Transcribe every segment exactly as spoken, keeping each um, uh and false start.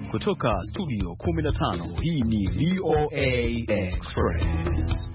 Kutoka studio kumi na tano, hii ni V O A Express.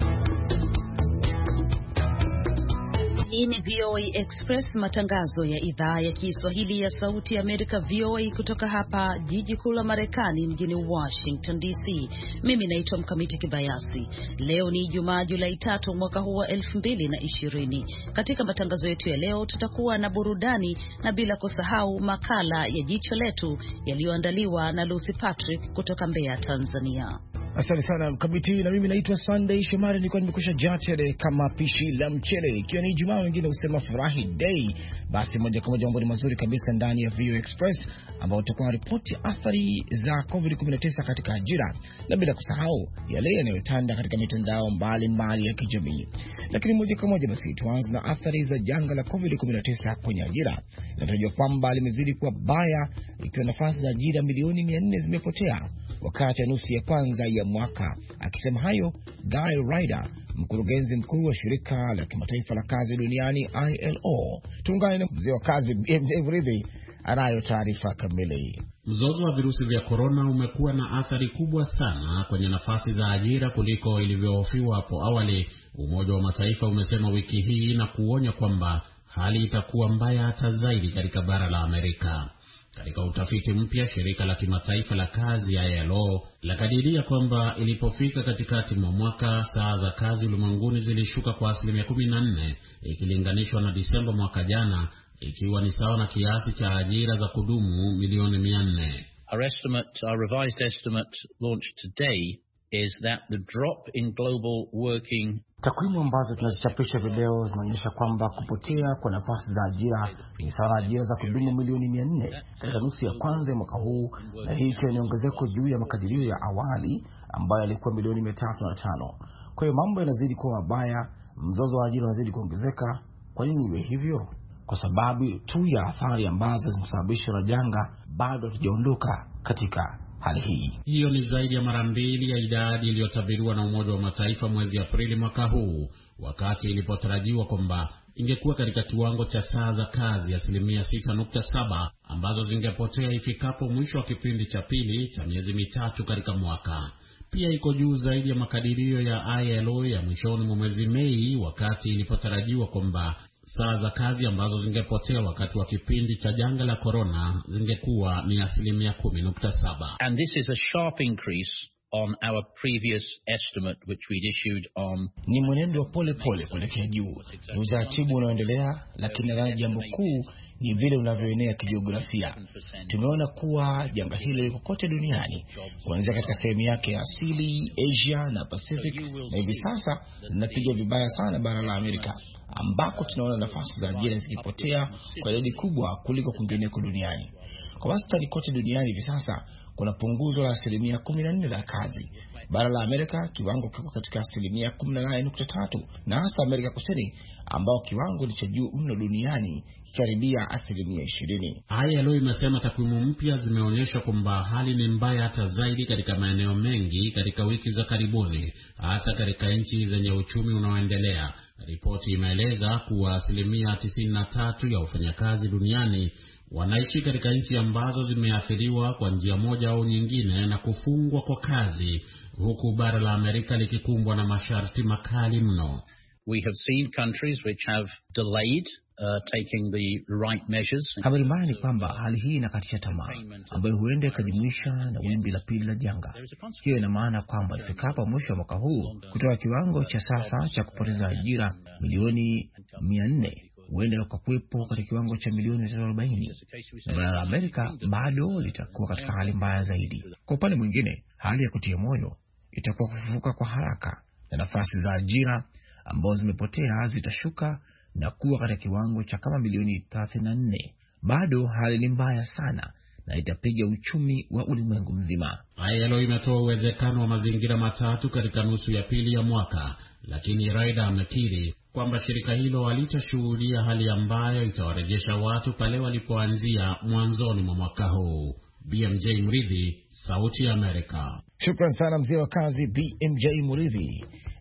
Hii ni V O A Express, matangazo ya idhaa ya Kiswahili ya Sauti ya Amerika, V O A, kutoka hapa jiji kuu la Marekani, mjini Washington D C. Mimi naitwa Mkamiti Kibayasi. Leo ni Ijumaa, Julai tatu, mwaka huu wa elfu mbili na ishirini. Katika matangazo yetu ya leo tutakuwa na burudani na bila kusahau makala ya Jicho Letu yaliyoandaliwa na Lucy Patrick kutoka Mbeya, Tanzania. Asante sana Mkamiti, na mimi naitwa Sunday Shomari, nilikuwa nimekusha jachele kama pishi la mchele. Ikiwa ni Ijumaa, wengine husema furahi day, basi moja kwa moja mambo ni mazuri kabisa ndani ya V O A Express, ambao tutakuwa na ripoti athari za covid kumi na tisa katika ajira, na bila kusahau yale yanayotanda katika mitandao mbalimbali ya kijamii. Lakini moja kwa moja basi tuanze na athari za janga la covid kumi na tisa kwenye ajira. Inatajwa kwamba limezidi kuwa baya, ikiwa nafasi za ajira milioni mia nne zimepotea wakati ya nusu ya kwanza ya mwaka. Akisema hayo, Guy Ryder, mkurugenzi mkuu wa shirika la kimataifa la kazi duniani I L O. Tuungane na mzee wa kazi B M J Mridhi anayo taarifa kamili. Mzozo wa virusi vya korona umekuwa na athari kubwa sana kwenye nafasi za ajira kuliko ilivyohofiwa hapo awali, Umoja wa Mataifa umesema wiki hii, na kuonya kwamba hali itakuwa mbaya hata zaidi katika bara la Amerika. Katika utafiti mpya, shirika la kimataifa la kazi I L O lakadiria kwamba ilipofika katikati mwa mwaka, saa za kazi ulimwenguni zilishuka kwa asilimia kumi na nne ikilinganishwa na Disemba mwaka jana, ikiwa ni sawa na kiasi cha ajira za kudumu milioni mia nne. Our estimate, our revised estimate launched today is that the drop in global working. Takwimu ambazo tunazichapisha video zinaonyesha kwamba kupotea kwa nafasi za ajira ni sawa na ajira za kudumu milioni mia nne katika nusu ya kwanza ya mwaka huu, na hii ikiwa ni ongezeko juu ya makadirio ya awali ambayo yalikuwa milioni mia tatu na tano. Kwa hiyo mambo yanazidi kuwa mabaya, mzozo wa ajira unazidi kuongezeka. Kwa nini iwe hivyo? Kwa sababu tu ya athari ambazo zimesababishwa na janga bado hatujaondoka katika hali hii. Hiyo ni zaidi ya mara mbili ya idadi iliyotabiriwa na Umoja wa Mataifa mwezi Aprili mwaka huu, wakati ilipotarajiwa kwamba ingekuwa katika kiwango cha saa za kazi asilimia sita nukta saba ambazo zingepotea ifikapo mwisho wa kipindi cha pili cha miezi mitatu katika mwaka. Pia iko juu zaidi ya makadirio ya I L O ya mwishoni mwa mwezi Mei, wakati ilipotarajiwa kwamba saa za kazi ambazo zingepotea wakati wa kipindi cha janga la corona zingekuwa ni asilimia kumi nukta saba. And this is a sharp increase on our previous estimate which we'd issued on. Ni mwenendo wa pole pole kuelekea juu. Ni utaratibu unaoendelea, lakini nadhani jambo kuu ni vile unavyoenea kijiografia. Tumeona kuwa janga hilo liko kote duniani, kuanzia katika sehemu yake ya asili, Asia na Pacific, na hivi sasa linapiga vibaya sana bara la Amerika, ambako tunaona nafasi za ajira zikipotea kwa idadi kubwa kuliko kwingineko duniani. Kwa wastani kote duniani hivi sasa kuna punguzo la asilimia kumi na nne la kazi. Bara la Amerika kiwango kiko katika asilimia kumi na nane nukta tatu, na hasa Amerika Kusini ambao kiwango ni cha juu mno duniani kikaribia asilimia ishirini. I L O imesema takwimu mpya zimeonyesha kwamba hali ni mbaya hata zaidi katika maeneo mengi katika wiki za karibuni, hasa katika nchi zenye uchumi unaoendelea. Ripoti imeeleza kuwa asilimia tisini na tatu ya wafanyakazi duniani wanaishi katika nchi ambazo zimeathiriwa kwa njia moja au nyingine na kufungwa kwa kazi, huku bara la Amerika likikumbwa na masharti makali mno. We have seen countries which have delayed uh, taking the right measures. Habari mbaya ni kwamba hali hii inakatisha tamaa, ambayo huenda ikajumuisha na wimbi la pili la janga. Hiyo ina maana kwamba ifikapo mwisho wa mwaka huu, kutoka kiwango cha sasa cha kupoteza ajira milioni mia nne huenda ukakuwepo katika kiwango cha milioni mia tatu arobaini, na bara la Amerika bado litakuwa katika hali mbaya zaidi. Kwa upande mwingine, hali ya kutia moyo itakuwa kufufuka kwa haraka, na nafasi za ajira ambazo zimepotea zitashuka na kuwa katika kiwango cha kama milioni thelathini na nne. Bado hali ni mbaya sana na itapiga uchumi wa ulimwengu mzima. I L O imetoa uwezekano wa mazingira matatu katika nusu ya pili ya mwaka, lakini Ryder amekiri kwamba shirika hilo halitashuhudia hali ambayo itawarejesha watu pale walipoanzia mwanzoni mwa mwaka huu. B M J Mridhi, Sauti ya Amerika. Shukran sana mzee wa kazi B M J Mridhi.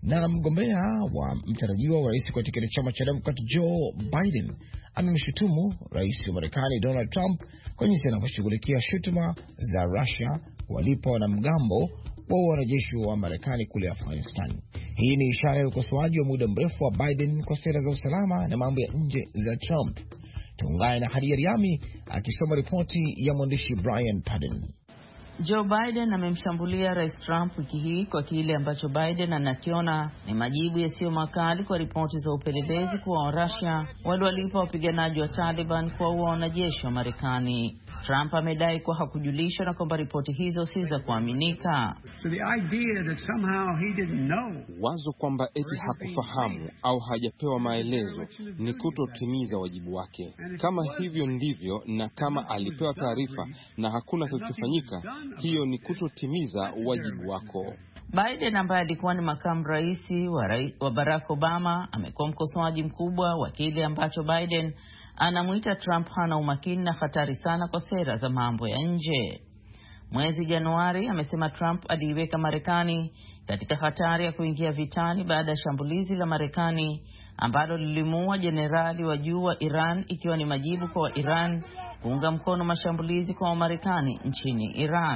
Na mgombea wa mtarajiwa wa rais kwa tiketi chama cha Democrat Joe Biden amemshutumu rais wa Marekani Donald Trump kwa jinsi anavyoshughulikia shutuma za Russia walipo wanamgambo wa wanajeshi wa Marekani kule Afghanistan. Hii ni ishara ya ukosoaji wa muda mrefu wa Biden kwa sera za usalama na mambo ya nje za Trump. Tuungane na Hadija Riami akisoma ripoti ya mwandishi Brian Padden. Joe Biden amemshambulia Rais Trump wiki hii kwa kile ambacho Biden anakiona ni majibu yasiyo makali kwa ripoti za upelelezi kuwa Russia waliwalipa wapiganaji wa Taliban kuwaua wanajeshi wa Marekani. Trump amedai kuwa hakujulishwa na kwamba ripoti hizo si za kuaminika. So the idea that somehow he didn't know, wazo kwamba eti hakufahamu au hajapewa maelezo ni kutotimiza wajibu wake. Kama hivyo ndivyo, na kama alipewa taarifa na hakuna kilichofanyika, hiyo ni kutotimiza wajibu wako. Biden ambaye alikuwa ni makamu rais wa, rais wa Barack Obama amekuwa mkosoaji mkubwa wa kile ambacho Biden anamuita Trump hana umakini na hatari sana kwa sera za mambo ya nje. Mwezi Januari amesema Trump aliiweka Marekani katika hatari ya kuingia vitani baada ya shambulizi la Marekani ambalo lilimuua jenerali wa juu wa Iran, ikiwa ni majibu kwa wa Iran kuunga mkono mashambulizi kwa Wamarekani nchini Iraq.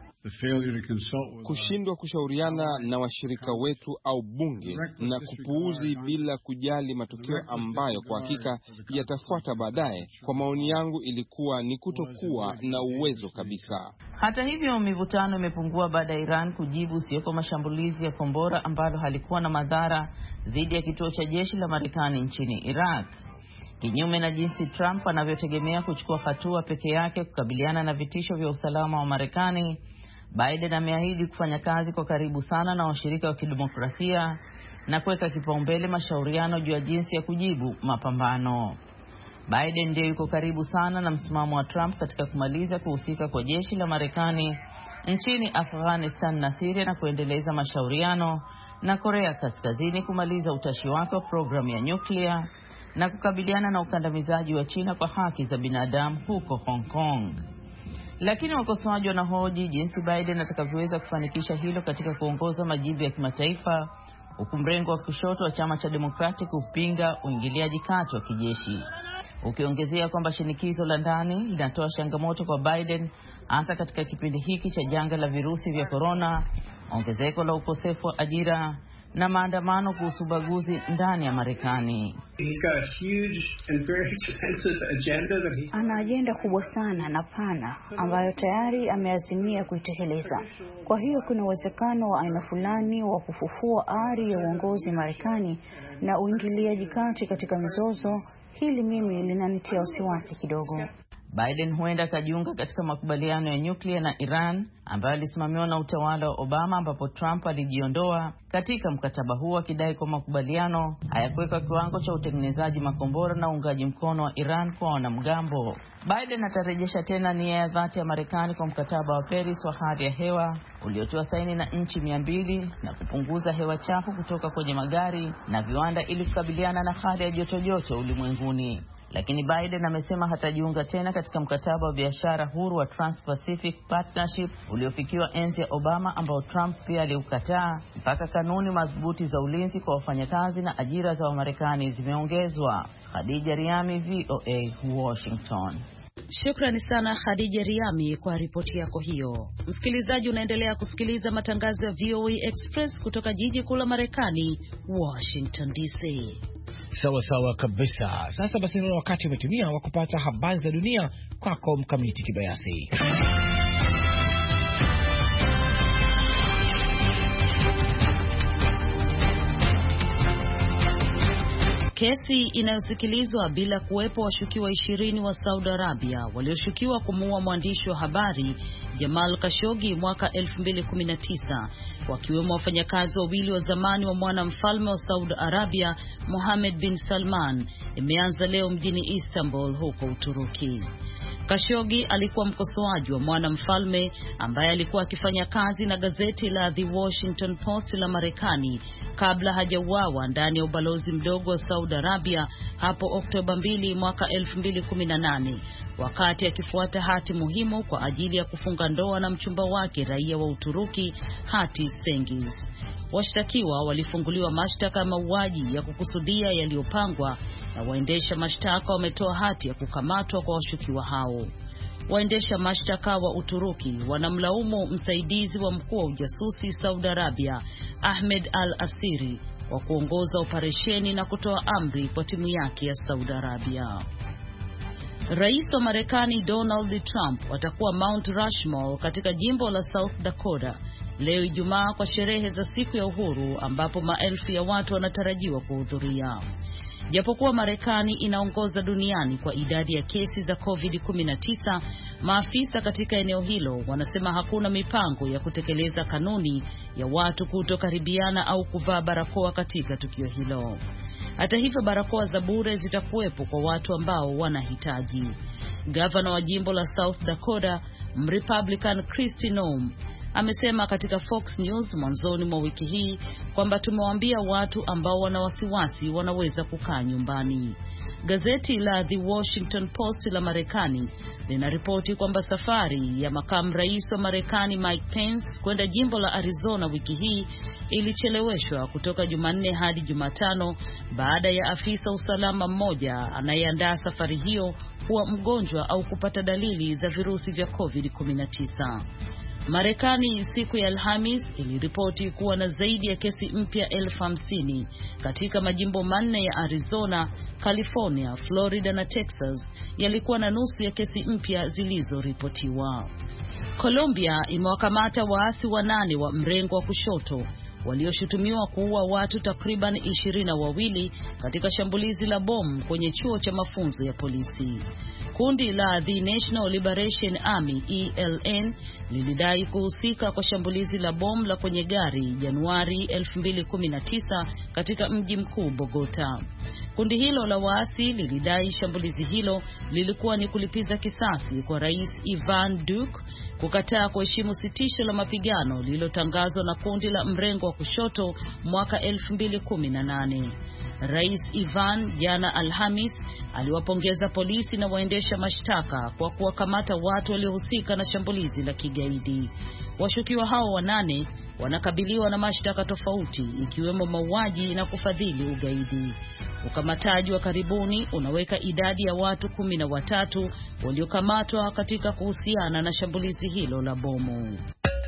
Kushindwa kushauriana na washirika wetu au bunge na kupuuzi bila kujali matokeo ambayo kwa hakika yatafuata baadaye, kwa maoni yangu ilikuwa ni kutokuwa na uwezo kabisa. Hata hivyo, mivutano imepungua baada ya Iran kujibu sio kwa mashambulizi ya kombora ambalo halikuwa na madhara dhidi ya kituo cha jeshi la Marekani nchini Iraq. Kinyume na jinsi Trump anavyotegemea kuchukua hatua peke yake kukabiliana na vitisho vya usalama wa Marekani, Biden ameahidi kufanya kazi kwa karibu sana na washirika wa kidemokrasia na kuweka kipaumbele mashauriano juu ya jinsi ya kujibu mapambano. Biden ndiye yuko karibu sana na msimamo wa Trump katika kumaliza kuhusika kwa jeshi la Marekani nchini Afghanistan na Syria na kuendeleza mashauriano na Korea Kaskazini kumaliza utashi wake wa programu ya nyuklia na kukabiliana na ukandamizaji wa China kwa haki za binadamu huko Hong Kong. Lakini wakosoaji wanahoji jinsi Biden atakavyoweza kufanikisha hilo katika kuongoza majibu ya kimataifa, huku mrengo wa kushoto wa chama cha Democratic kupinga uingiliaji kati wa kijeshi, ukiongezea kwamba shinikizo la ndani linatoa changamoto kwa Biden hasa katika kipindi hiki cha janga la virusi vya corona, ongezeko la ukosefu wa ajira na maandamano kuhusu ubaguzi ndani ya Marekani. Ana ajenda kubwa sana na pana ambayo tayari ameazimia kuitekeleza. Kwa hiyo kuna uwezekano wa aina fulani wa kufufua ari ya uongozi Marekani na uingiliaji kati katika mizozo. Hili mimi linanitia wasiwasi kidogo. Biden huenda kajiunga katika makubaliano ya nyuklia na Iran ambayo alisimamiwa na utawala wa Obama, ambapo Trump alijiondoa katika mkataba huo akidai kwa makubaliano hayakuweka kiwango cha utengenezaji makombora na uungaji mkono wa Iran kwa wanamgambo. Biden atarejesha tena nia ya dhati ya Marekani kwa mkataba wa Paris wa hali ya hewa uliotiwa saini na nchi mia mbili na kupunguza hewa chafu kutoka kwenye magari na viwanda ili kukabiliana na hali ya joto joto ulimwenguni. Lakini Biden amesema hatajiunga tena katika mkataba wa biashara huru wa Trans-Pacific Partnership uliofikiwa enzi ya Obama, ambao Trump pia aliukataa, mpaka kanuni madhubuti za ulinzi kwa wafanyakazi na ajira za Wamarekani zimeongezwa. Hadija Riami, V O A, Washington. Shukrani sana Khadija Riami kwa ripoti yako hiyo. Msikilizaji, unaendelea kusikiliza matangazo ya V O A Express kutoka jiji kuu la Marekani, Washington D C. Sawa sawa kabisa. Sasa basi ni wakati umetumia wa kupata habari za dunia kwako Mkamiti Kibayasi. Kesi inayosikilizwa bila kuwepo washukiwa ishirini wa Saudi Arabia walioshukiwa kumuua mwandishi wa habari Jamal Khashoggi mwaka elfu mbili kumi na tisa, wakiwemo wafanyakazi wawili wa zamani wa mwanamfalme wa Saudi Arabia Mohammed bin Salman, imeanza leo mjini Istanbul huko Uturuki. Khashoggi alikuwa mkosoaji wa mwanamfalme ambaye alikuwa akifanya kazi na gazeti la The Washington Post la Marekani kabla hajauawa ndani ya ubalozi mdogo wa Saudi Arabia hapo Oktoba mbili mwaka elfu mbili kumi na nane, wakati akifuata hati muhimu kwa ajili ya kufunga ndoa na mchumba wake raia wa Uturuki Hatice Cengiz. washtakiwa walifunguliwa mashtaka ya mauaji ya kukusudia yaliyopangwa na waendesha mashtaka wametoa hati ya kukamatwa kwa washukiwa hao. Waendesha mashtaka wa Uturuki wanamlaumu msaidizi wa mkuu wa ujasusi Saudi Arabia Ahmed al-Asiri wa kuongoza operesheni na kutoa amri kwa timu yake ya Saudi Arabia. Rais wa Marekani Donald Trump atakuwa Mount Rushmore katika jimbo la South Dakota leo Ijumaa kwa sherehe za siku ya uhuru ambapo maelfu ya watu wanatarajiwa kuhudhuria. Japokuwa Marekani inaongoza duniani kwa idadi ya kesi za covid kumi na tisa, maafisa katika eneo hilo wanasema hakuna mipango ya kutekeleza kanuni ya watu kutokaribiana au kuvaa barakoa katika tukio hilo. Hata hivyo, barakoa za bure zitakuwepo kwa watu ambao wanahitaji. Gavana wa jimbo la South Dakota, Republican Kristi Noem, amesema katika Fox News mwanzoni mwa wiki hii kwamba tumewaambia watu ambao wana wasiwasi wanaweza kukaa nyumbani. Gazeti la The Washington Post la Marekani linaripoti kwamba safari ya makamu rais wa Marekani Mike Pence kwenda jimbo la Arizona wiki hii ilicheleweshwa kutoka Jumanne hadi Jumatano baada ya afisa usalama mmoja anayeandaa safari hiyo kuwa mgonjwa au kupata dalili za virusi vya covid kumi na tisa. Marekani siku ya Alhamis iliripoti kuwa na zaidi ya kesi mpya elfu hamsini katika majimbo manne ya Arizona, California, Florida na Texas yalikuwa na nusu ya kesi mpya zilizoripotiwa. Colombia imewakamata waasi wanane wa mrengo wa kushoto walioshutumiwa kuua watu takriban ishirini na wawili katika shambulizi la bomu kwenye chuo cha mafunzo ya polisi. Kundi la The National Liberation Army E L N lilidai kuhusika kwa shambulizi la bomu la kwenye gari Januari elfu mbili kumi na tisa katika mji mkuu Bogota. Kundi hilo la waasi lilidai shambulizi hilo lilikuwa ni kulipiza kisasi kwa Rais Ivan Duque kukataa kuheshimu sitisho la mapigano lililotangazwa na kundi la mrengo wa kushoto mwaka elfu mbili kumi na nane. Rais Ivan jana Alhamis aliwapongeza polisi na waendesha mashtaka kwa kuwakamata watu waliohusika na shambulizi la kigaidi. Washukiwa hao wanane wanakabiliwa na mashtaka tofauti ikiwemo mauaji na kufadhili ugaidi. Ukamataji wa karibuni unaweka idadi ya watu kumi na watatu waliokamatwa katika kuhusiana na shambulizi hilo la bomu.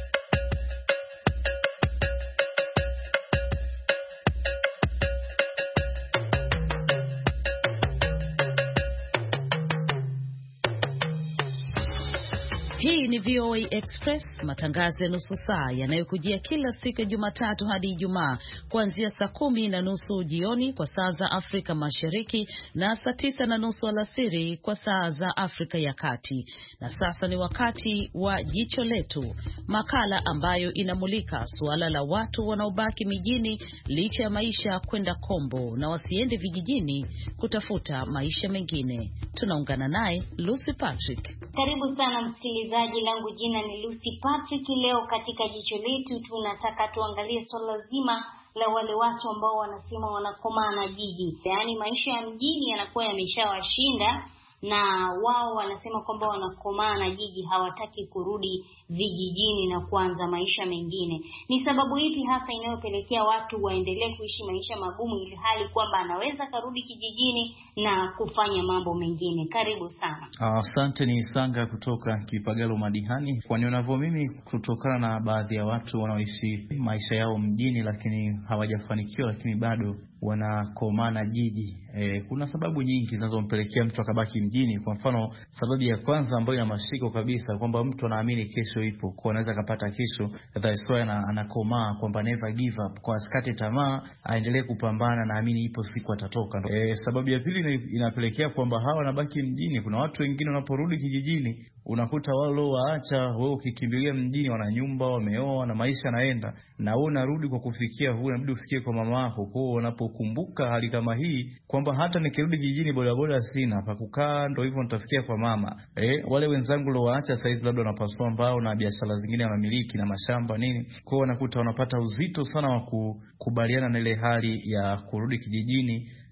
Hii ni V O A Express, matangazo ya nusu saa yanayokujia kila siku ya Jumatatu hadi Ijumaa kuanzia saa kumi na nusu jioni kwa saa za Afrika Mashariki na saa tisa na nusu alasiri kwa saa za Afrika ya Kati. Na sasa ni wakati wa Jicho Letu, makala ambayo inamulika suala la watu wanaobaki mijini licha ya maisha kwenda kombo na wasiende vijijini kutafuta maisha mengine. Tunaungana naye Lucy Patrick. Karibu sana msikilizaji, langu jina ni Lucy Patrick. Leo katika Jicho Letu tunataka tuangalie swala zima la wale watu ambao wanasema wanakomaa na jiji. Yaani maisha ya mjini yanakuwa yameshawashinda na wao wanasema kwamba wanakomaa na jiji, hawataki kurudi vijijini na kuanza maisha mengine. Ni sababu ipi hasa inayopelekea watu waendelee kuishi maisha magumu ili hali kwamba anaweza karudi kijijini na kufanya mambo mengine? Karibu sana. Asante. Uh, ni Sanga kutoka Kipagalo Madihani. Kwa nionavyo mimi, kutokana na baadhi ya watu wanaoishi maisha yao mjini lakini hawajafanikiwa, lakini bado wanakomana jiji. E, kuna sababu nyingi zinazompelekea mtu akabaki mjini. Kwa mfano, sababu ya kwanza ambayo ina mashiko kabisa kwamba mtu anaamini kesho ipo, kwa anaweza kupata kesho, that's why anakomaa kwamba never give up, kwa asikate tamaa, aendelee kupambana, na amini ipo siku atatoka. E, sababu ya pili inapelekea kwamba hawa wanabaki mjini. Kuna watu wengine wanaporudi kijijini unakuta wao waacha, wewe ukikimbilia mjini, wana nyumba, wameoa na maisha yanaenda, na wewe unarudi kwa kufikia huko, inabidi ufikie kwa mama yako. Kwa hiyo unapokumbuka hali kama hii kwamba hata nikirudi kijijini boda boda sina pa kukaa, ndio hivyo nitafikia kwa mama. Eh, wale wenzangu leo waacha saizi labda wanapasua mbao na biashara zingine wanamiliki na mashamba nini. Kwa hiyo wanakuta wanapata uzito sana wa kukubaliana na ile hali ya kurudi kijijini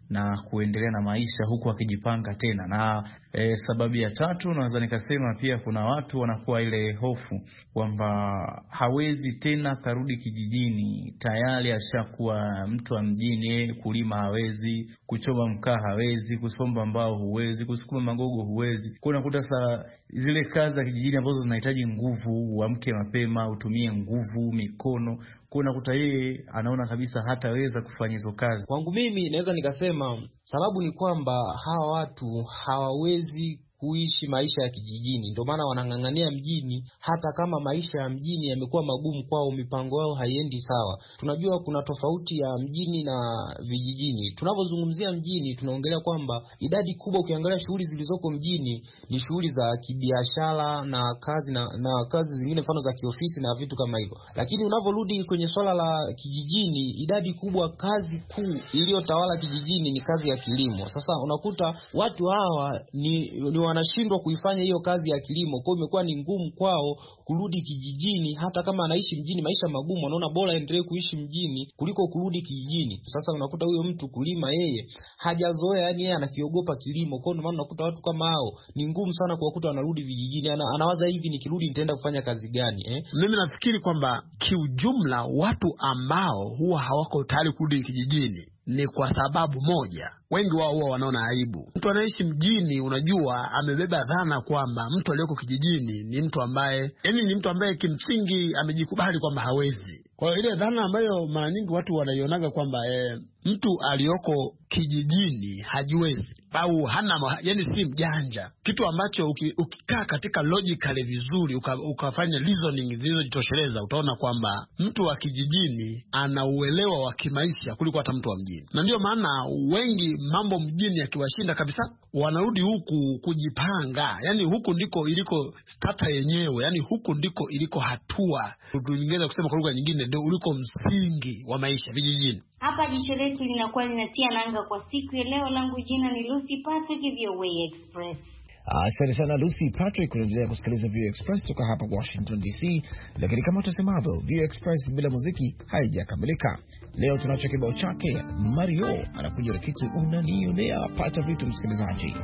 na kuendelea na maisha huku akijipanga tena. Na e, sababu ya tatu naweza nikasema pia kuna watu wanakuwa ile hofu kwamba hawezi tena karudi kijijini, tayari ashakuwa mtu wa mjini, kulima hawezi, kuchoma mkaa hawezi, kusomba mbao huwezi, kusukuma magogo huwezi. Kwa unakuta sasa zile kazi za kijijini ambazo zinahitaji nguvu, uamke mapema, utumie nguvu, mikono, kwa unakuta yeye anaona kabisa hataweza kufanya hizo kazi. Kwangu mimi naweza nikasema sababu ni kwamba hawa watu hawawezi kuishi maisha ya kijijini, ndio maana wanang'ang'ania mjini, hata kama maisha ya mjini yamekuwa magumu kwao, mipango yao haiendi sawa. Tunajua kuna tofauti ya mjini na vijijini. Tunapozungumzia mjini tunaongelea kwamba idadi kubwa, ukiangalia shughuli zilizoko mjini ni shughuli za kibiashara na kazi na, na kazi zingine mfano za kiofisi na vitu kama hivyo. Lakini unaporudi kwenye swala la kijijini, idadi kubwa, kazi kuu iliyotawala kijijini ni kazi ya kilimo. Sasa unakuta watu hawa ni, ni wanashindwa kuifanya hiyo kazi ya kilimo, kwa hiyo imekuwa ni ngumu kwao kurudi kijijini. Hata kama anaishi mjini maisha magumu, wanaona bora endelee kuishi mjini kuliko kurudi kijijini. Sasa unakuta huyo mtu kulima yeye hajazoea, yani yeye anakiogopa kilimo. Kwa hiyo maana unakuta watu kama hao ni ngumu sana kuwakuta wanarudi vijijini. Ana, anawaza hivi, nikirudi nitaenda kufanya kazi gani eh? Mimi nafikiri kwamba kiujumla watu ambao huwa hawako tayari kurudi kijijini ni kwa sababu moja, wengi wao huwa wanaona aibu. Mtu anaishi mjini, unajua, amebeba dhana kwamba mtu aliyeko kijijini ni mtu ambaye, yani ni mtu ambaye kimsingi amejikubali kwamba hawezi. Kwa hiyo ile dhana ambayo mara nyingi watu wanaionaga kwamba e, mtu aliyoko kijijini hajiwezi au hana, yani si mjanja, kitu ambacho uki, ukikaa katika logically vizuri uka, ukafanya reasoning zilizojitosheleza, utaona kwamba mtu wa kijijini ana uelewa wa kimaisha kuliko hata mtu wa mjini. Na ndio maana wengi mambo mjini yakiwashinda kabisa, wanarudi huku kujipanga. Yani huku ndiko iliko starter yenyewe, yani huku ndiko iliko hatua, tungeweza kusema kwa lugha nyingine ndio uliko msingi wa maisha vijijini. Hapa jicho letu linakuwa linatia nanga kwa siku ya leo. Langu jina ni Lucy Patrick, V O A Express. Asante sana Lucy Patrick. Unaendelea kusikiliza V O A Express kutoka hapa Washington D C. Lakini kama tusemavyo, V O A Express bila muziki haijakamilika. Leo tunacho kibao chake Mario anakuja na kitu unanionea. Pata vitu msikilizaji.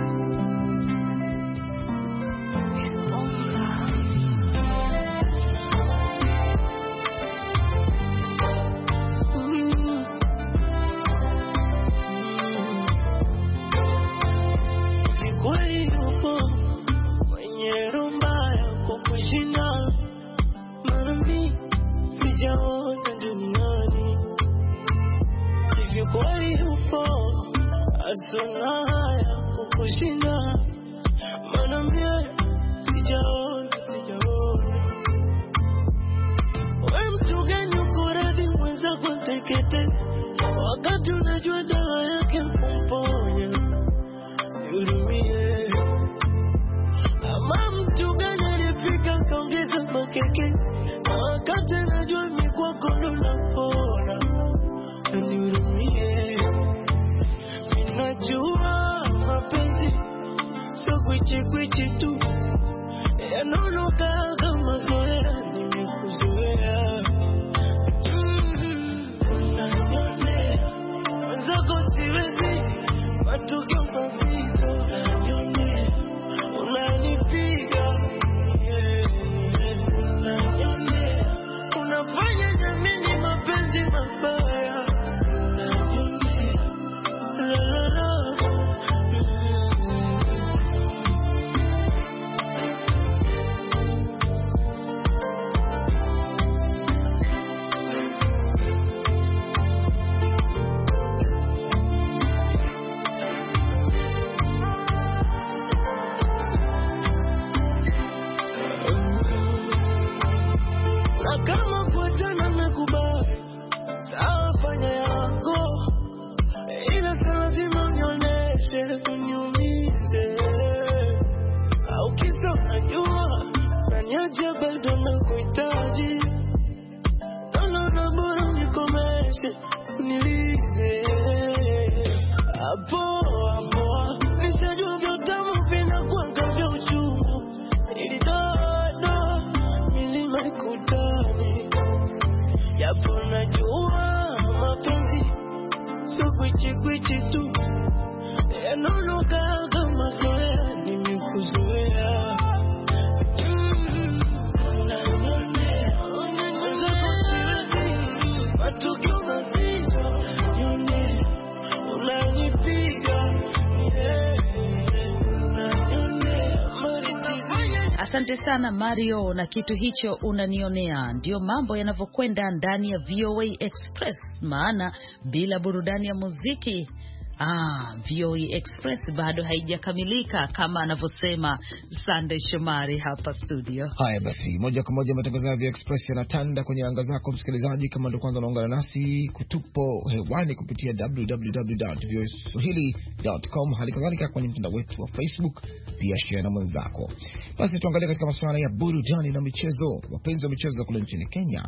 Wakati unajua dawa yake kumponya, hurumie. Ama mtu gani alifika kaongeza makeke, wakati unajua mikwako ndo napona, hurumie. Minajua mapenzi so kwichi kwichi tu, yanonoka kama zoea, nimekuzoea. Matukio mazito unanione, unanipiga, yeah, unanione, unafanya jamini mapenzi mabaya, unanione, la la la. kwichi tu yanonoka kama soya nimekuzoea. Asante sana Mario, na kitu hicho unanionea. Ndio mambo yanavyokwenda ndani ya V O A Express, maana bila burudani ya muziki Ah, V O A Express bado haijakamilika kama anavyosema Sunday Shomari hapa studio. Haya basi, moja kwa moja matangazo ya V O A Express yanatanda kwenye anga zako msikilizaji. Kama ndio kwanza unaungana nasi, kutupo hewani kupitia w w w dot v o a swahili dot com, hali kadhalika kwenye mtandao wetu wa Facebook, pia share na mwenzako. Basi tuangalie katika masuala ya burudani na michezo. Wapenzi wa michezo kule nchini Kenya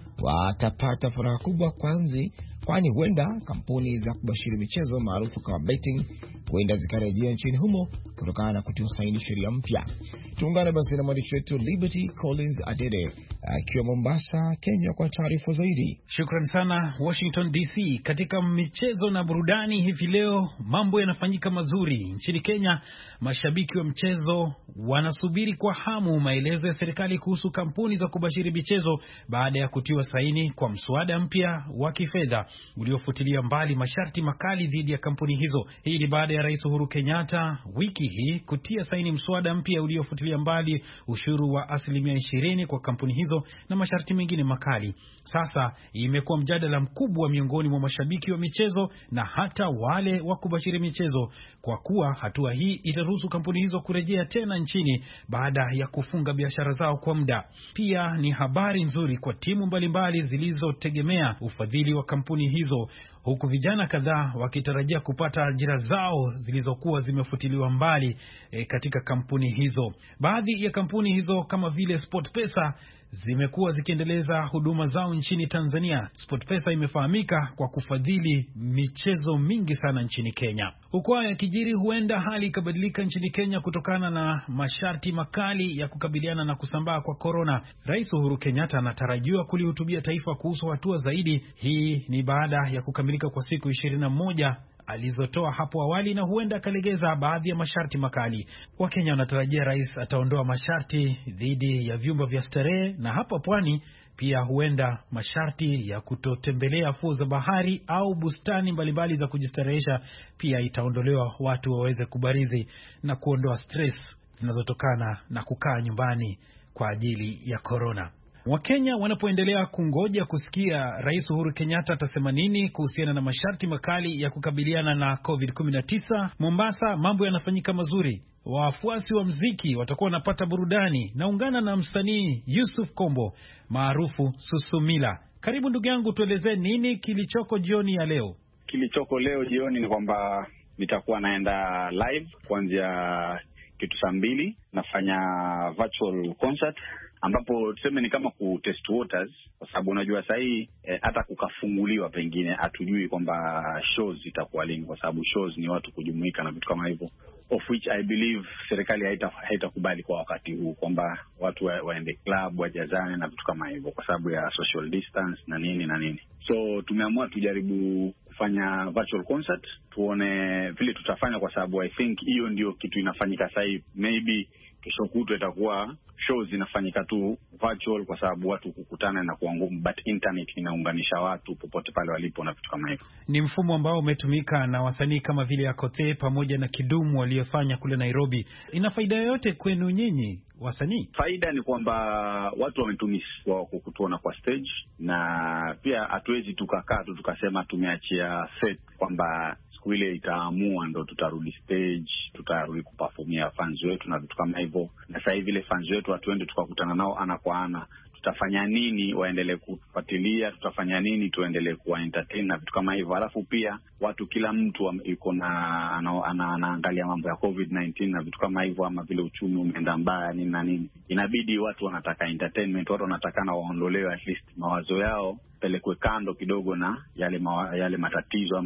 watapata furaha kubwa kwanzi, kwani huenda kampuni za kubashiri michezo maarufu kama betting huenda zikarejea nchini humo kutokana na kutia saini sheria mpya. Tuungane basi na mwandishi wetu Liberty Collins Adede akiwa Mombasa, Kenya kwa taarifa zaidi. Shukran sana Washington D C. Katika michezo na burudani hivi leo mambo yanafanyika mazuri nchini Kenya. Mashabiki wa mchezo wanasubiri kwa hamu maelezo ya serikali kuhusu kampuni za kubashiri michezo baada ya kutiwa saini kwa mswada mpya wa kifedha uliofutilia mbali masharti makali dhidi ya kampuni hizo. Hii ni baada ya Rais Uhuru Kenyatta wiki hii kutia saini mswada mpya uliofutilia mbali ushuru wa asilimia ishirini kwa kampuni hizo na masharti mengine makali. Sasa imekuwa mjadala mkubwa miongoni mwa mashabiki wa michezo na hata wale wa kubashiri michezo, kwa kuwa hatua hii itaruhusu kampuni hizo kurejea tena nchini baada ya kufunga biashara zao kwa muda. Pia ni habari nzuri kwa timu mbalimbali zilizotegemea ufadhili wa kampuni hizo, huku vijana kadhaa wakitarajia kupata ajira zao zilizokuwa zimefutiliwa mbali e, katika kampuni hizo. Baadhi ya kampuni hizo kama vile SportPesa zimekuwa zikiendeleza huduma zao nchini Tanzania. SportPesa imefahamika kwa kufadhili michezo mingi sana nchini Kenya. Huko ya kijiri, huenda hali ikabadilika nchini Kenya kutokana na masharti makali ya kukabiliana na kusambaa kwa corona. Rais Uhuru Kenyatta anatarajiwa kulihutubia taifa kuhusu hatua zaidi. Hii ni baada ya kukamilika kwa siku ishirini na moja alizotoa hapo awali, na huenda akalegeza baadhi ya masharti makali. Wakenya wanatarajia rais ataondoa masharti dhidi ya vyumba vya starehe, na hapa pwani pia huenda masharti ya kutotembelea fuo za bahari au bustani mbalimbali za kujistarehesha pia itaondolewa, watu waweze kubarizi na kuondoa stress zinazotokana na kukaa nyumbani kwa ajili ya corona. Wakenya wanapoendelea kungoja kusikia Rais Uhuru Kenyatta atasema nini kuhusiana na masharti makali ya kukabiliana na covid kumi na tisa, Mombasa mambo yanafanyika mazuri. Wafuasi wa mziki watakuwa wanapata burudani. Naungana na msanii Yusuf Kombo maarufu Susumila. Karibu ndugu yangu, tuelezee nini kilichoko jioni ya leo. Kilichoko leo jioni ni kwamba nitakuwa naenda live kuanzia kitu saa mbili, nafanya virtual concert ambapo tuseme ni kama ku test waters, kwa sababu unajua sasa hii eh, hata kukafunguliwa pengine hatujui kwamba shows zitakuwa lini, kwa sababu shows ni watu kujumuika na vitu kama hivyo, of which I believe serikali haita haitakubali kwa wakati huu kwamba watu wa, waende club wajazane na vitu kama hivyo kwa sababu ya social distance na nini na nini. So tumeamua tujaribu kufanya virtual concert, tuone vile tutafanya, kwa sababu I think hiyo ndio kitu inafanyika sasa hivi. Maybe kesho kutwa itakuwa shows zinafanyika tu virtual kwa sababu watu kukutana na kuwa ngumu, but internet inaunganisha watu popote pale walipo na vitu kama hivyo. Ni mfumo ambao umetumika na wasanii kama vile Akothee pamoja na Kidumu waliofanya kule Nairobi. Ina faida yoyote kwenu nyinyi wasanii? Faida ni kwamba watu wametumishwa kukutuona kwa stage, na pia hatuwezi tukakaa tu tukasema tumeachia set kwamba siku ile itaamua ndo tutarudi stage, tutarudi kuperformia fans wetu na vitu kama hivyo. Na sasa hivi ile fans wetu hatuende tukakutana nao ana kwa ana, tutafanya nini waendelee kufuatilia, tutafanya nini tuendelee kuwa entertain na vitu kama hivyo. Alafu pia watu, kila mtu yuko na anaangalia mambo ya covid nineteen na vitu kama hivyo, ama vile uchumi umeenda mbaya nini na nini, inabidi watu wanataka entertainment, watu wanataka na waondolewe at least mawazo yao pelekwe kando kidogo na yale ma, yale matatizo ama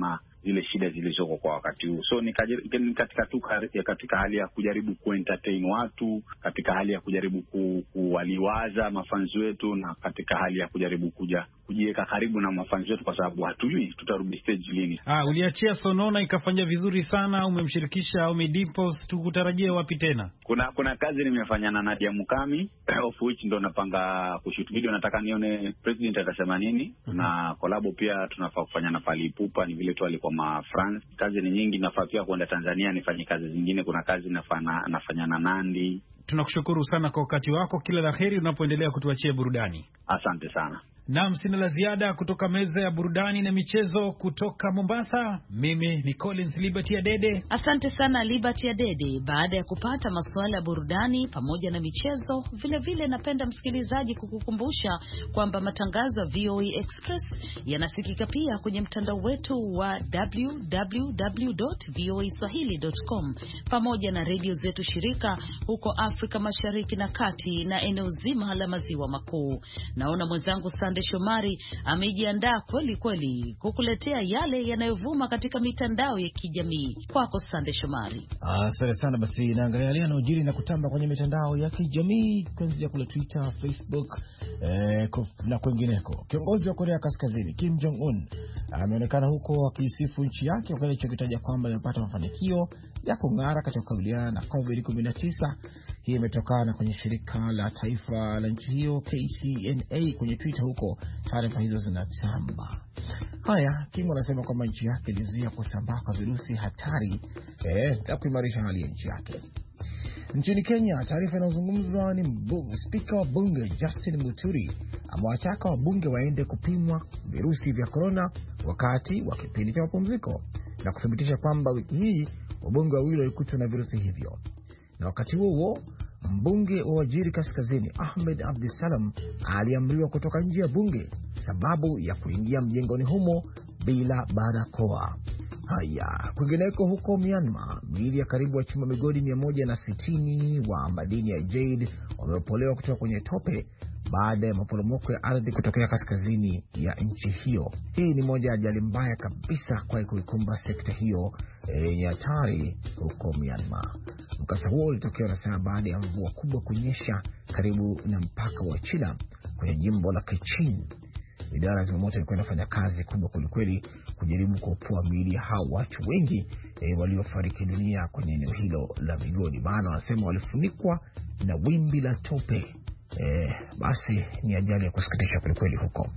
zile shida zilizoko kwa wakati huu. So ni katika tu katika hali ya kujaribu kuentertain watu, katika hali ya kujaribu ku, kuwaliwaza mafanzi wetu, na katika hali ya kujaribu kuja kujiweka karibu na mafanzi wetu, kwa sababu hatujui tutarudi stage lini. Ah, uliachia Sonona ikafanya vizuri sana, umemshirikisha Omidimpos, tukutarajie wapi tena? Kuna kuna kazi nimefanya na Nadia Mukami of which ndo napanga kushoot video, nataka nione president atasema nini. Mm-hmm. Na collab pia tunafaa kufanya na Fally Ipupa, ni vile tu alikuwa ma France. Kazi ni nyingi, nafaa pia kwenda Tanzania nifanye kazi zingine, kuna kazi nafanya nafanya na Nandi. Tunakushukuru sana kwa wakati wako, kila laheri unapoendelea kutuachia burudani. Asante sana. Naam, sina la ziada kutoka meza ya burudani na michezo kutoka Mombasa. Mimi ni Collins Liberty Adede. Asante sana Liberty Adede. Baada ya kupata masuala ya burudani pamoja na michezo, vile vile napenda msikilizaji kukukumbusha kwamba matangazo ya V O A Express yanasikika pia kwenye mtandao wetu wa w w w dot v o a swahili dot com pamoja na redio zetu shirika huko Afrika Mashariki na Kati na eneo zima la maziwa makuu. Naona mwenzangu Sande Shomari amejiandaa kweli kweli kukuletea yale yanayovuma katika mitandao ya kijamii. Kwako Sande Shomari. Asante sana. Basi naangalia yale yanayojiri na kutamba kwenye mitandao ya kijamii kuanzia kule Twitter, Facebook eh, na kwingineko. Kiongozi wa Korea Kaskazini Kim Jong Un ameonekana huko akisifu nchi yake kwa alichokitaja kwamba imepata mafanikio ya kung'ara katika kukabiliana na covid kumi na tisa. Hii imetokana kwenye shirika la taifa la nchi hiyo K C N A kwenye Twitter huko, taarifa hizo zinatamba. Haya, Kim anasema kwamba nchi yake ilizuia kusambaa kwa virusi hatari eh, na kuimarisha hali ya nchi yake. Nchini Kenya, taarifa inayozungumzwa ni spika wa bunge Justin Muturi amewataka wabunge waende kupimwa virusi vya corona wakati wa kipindi cha mapumziko, na kuthibitisha kwamba wiki hii wabunge wawili walikutwa na virusi hivyo. Na wakati huo huo, mbunge wa Wajir Kaskazini Ahmed Abdisalam aliamriwa kutoka nje ya bunge sababu ya kuingia mjengoni humo bila barakoa. Haya, kwingineko huko Myanmar, miili ya karibu wachimba migodi mia moja na sitini wa madini ya jade wameopolewa kutoka kwenye tope baada ya maporomoko ya ardhi kutokea kaskazini ya nchi hiyo. Hii ni moja ya ajali mbaya kabisa kwa kuikumba sekta hiyo yenye eh, hatari huko Myanmar. Mkasa huo ulitokea nasema baada ya mvua kubwa kunyesha karibu na mpaka wa China kwenye jimbo la Kachin. Idara za moto ilikuwa inafanya kazi kubwa kulikweli kujaribu kuopoa miili ya hao watu wengi eh, waliofariki dunia kwenye eneo hilo la migodi. Maana wanasema walifunikwa na wimbi la tope. Eh, basi ni ajali ya kusikitisha kweli huko.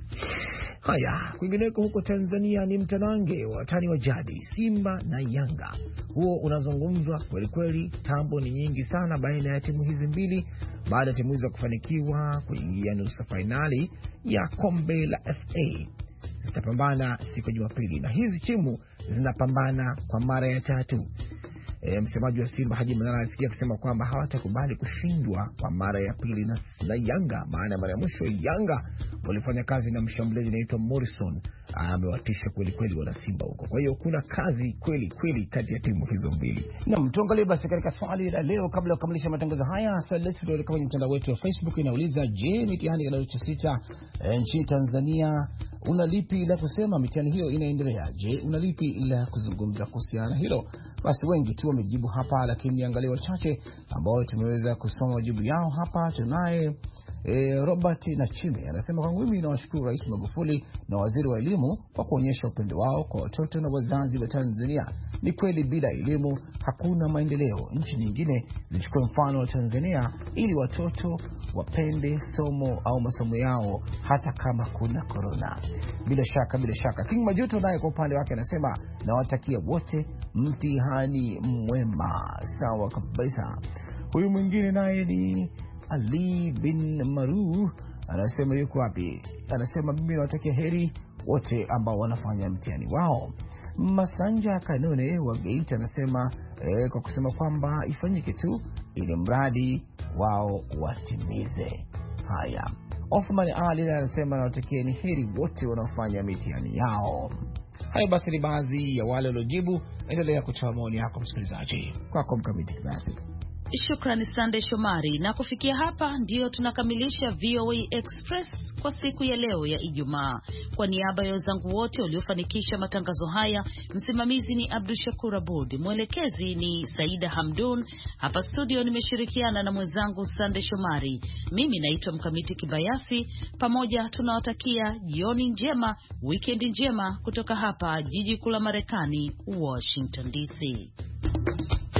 Haya, kwingineko huko Tanzania ni mtanange wa watani wa jadi Simba na Yanga. Huo unazungumzwa kweli kweli, tambo ni nyingi sana baina ya timu hizi mbili baada ya timu hizo kufanikiwa kuingia nusu finali ya kombe la F A. Zitapambana siku ya Jumapili na hizi timu zinapambana kwa mara ya tatu. E, msemaji wa Simba Haji Manara alisikia kusema kwamba hawatakubali kushindwa kwa mara ya pili na, na Yanga. Maana mara ya mwisho Yanga walifanya kazi na mshambuliaji anaitwa Morrison, amewatisha kweli kweli wana Simba huko. Kwa hiyo kuna kazi kweli kweli kati ya timu hizo mbili. Na mtuangalie basi katika swali la leo kabla ya kukamilisha matangazo haya. Swali letu ndio kwenye mtandao wetu wa Facebook inauliza, je, mitihani ya kidato cha sita e, nchini Tanzania una lipi la kusema? Mitihani hiyo inaendelea. Je, una lipi la kuzungumza kuhusiana hilo? Basi wengi tu wamejibu hapa, lakini niangalie wachache ambao tumeweza kusoma majibu yao hapa. Tunaye E, Robert Nachime anasema, kwangu mimi nawashukuru Rais Magufuli na Waziri wa Elimu kwa kuonyesha upendo wao kwa watoto na wazazi wa Tanzania. Ni kweli bila elimu hakuna maendeleo. Nchi nyingine zichukue mfano wa Tanzania ili watoto wapende somo au masomo yao hata kama kuna corona. Bila shaka bila shaka. King Majuto naye kwa upande wake anasema, nawatakia wote mtihani mwema. Sawa kabisa. Huyu mwingine naye ni Ali bin Maru anasema, yuko wapi? Anasema, mimi nawatakia heri wote ambao wanafanya mtihani wao. Masanja Kanone wa Geita anasema eh, kwa kusema kwamba ifanyike tu ili mradi wao watimize. Haya, Othman Ali anasema, nawatakia ni heri wote wanaofanya mitihani yao. Hayo basi ni baadhi ya wale waliojibu. Endelea kutoa maoni yako msikilizaji. Kwako Mkamiti basi. Shukrani Sande Shomari, na kufikia hapa ndio tunakamilisha V O A Express kwa siku ya leo ya Ijumaa. Kwa niaba ya wenzangu wote waliofanikisha matangazo haya, msimamizi ni Abdul Shakur Abud, mwelekezi ni Saida Hamdun, hapa studio nimeshirikiana na mwenzangu Sande Shomari. Mimi naitwa Mkamiti Kibayasi. Pamoja tunawatakia jioni njema, weekend njema kutoka hapa jiji kuu la Marekani, Washington D C.